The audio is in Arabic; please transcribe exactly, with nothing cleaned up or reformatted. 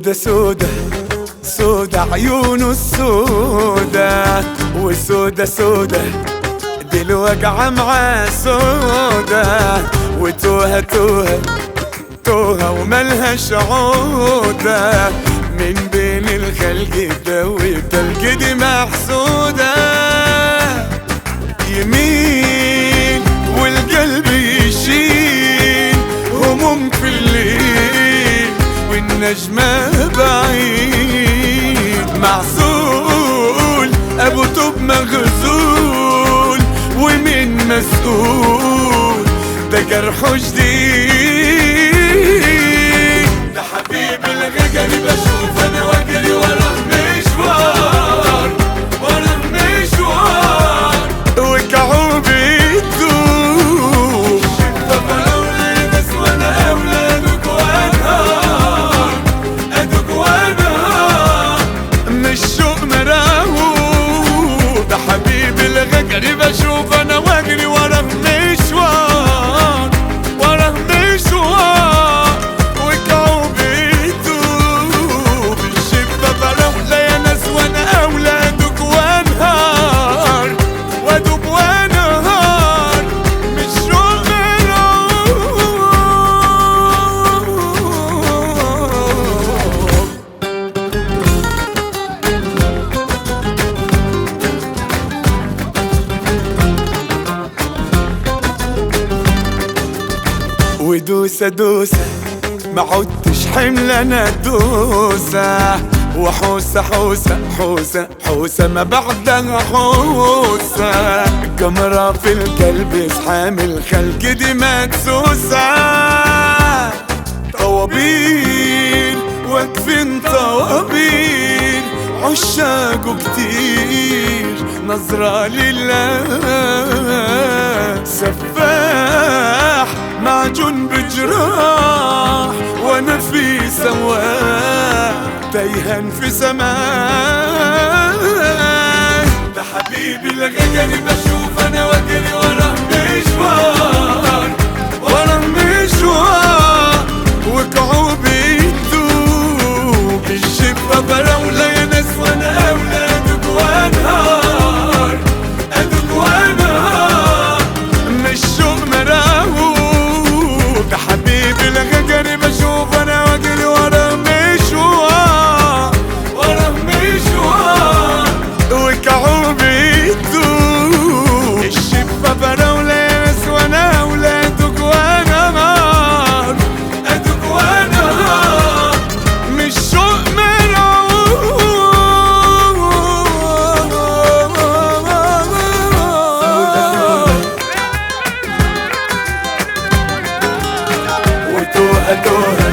سودة سودة سودة عيونه السودة، وسودة سودة دي الوقعة مع سودة، وتوهة توهة توهة وملهاش عودة، من بين الخلق دويت القدي محسودة، يمين والقلب يشيل هموم في الليل والنجمة بعيد، معزول أبو توب مغزول ومين مسؤول ده جرحه جديد، ده حبيب الغجري بشوف أنا واجري وراه مشوار وراه مشوار وكعوبي تدوب، طب أولى بس وأنا أولادك وأنهار أدوك وأنهار مش شوق مراهوب، ده حبيب الغجري بشوف أنا واجري وراه مشوار وراه مشوار وكعوبي تدوب، الشبة بروح يا ناس وأنا أولادك وأنهار وأدوب وأنهار مش شوق ودوسة دوسة ما عدتش حمل انا دوسة، وحوسة حوسة حوسة حوسة ما بعدها حوسة، جمرة في القلب يسحام الخلق دي مدسوسة، طوابير واقفين طوابير عشاقه كتير نظرة لله، سفاح معجون بجراح وانا في سواح تايهان في سماء، ده حبيبي الغجري بشوف انا واجري وراه مشوار وراه مشوار وكعوبي تدوب، الشبة براولة يا ناس وانا اولادك وانهار ادوك وانهار مش شوق مراهوب، ده حبيبي الغجري بشوف انا واجري وراه مشوار وراه مشوار وكعوبي تدوب، الشبة براولة يا ناس وانا اولادك وانهار ادوك وانهار مش شوق مرعوب، وتوهة توهة